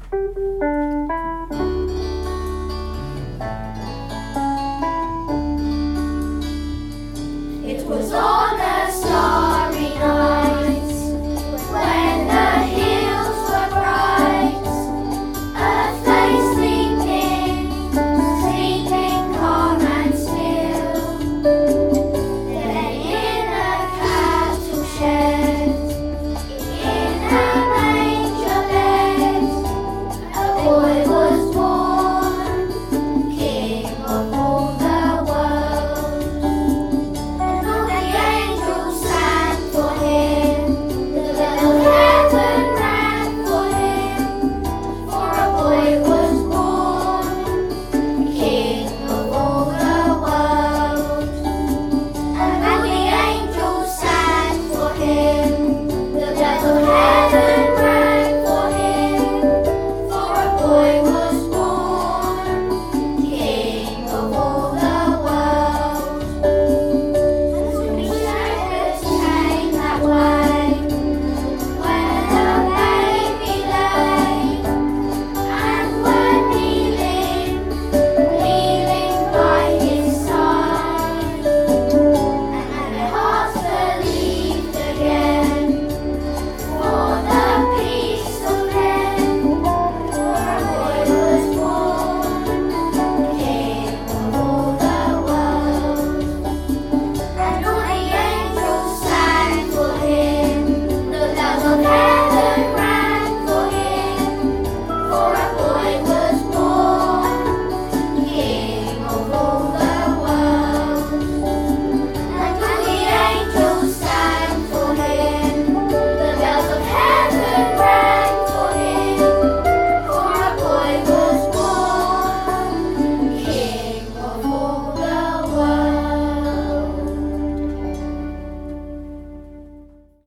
It was on a starry night when the hills were bright, Earth lay sleeping, sleeping calm and still. Then in a cattle shed, in a manger bed, a boy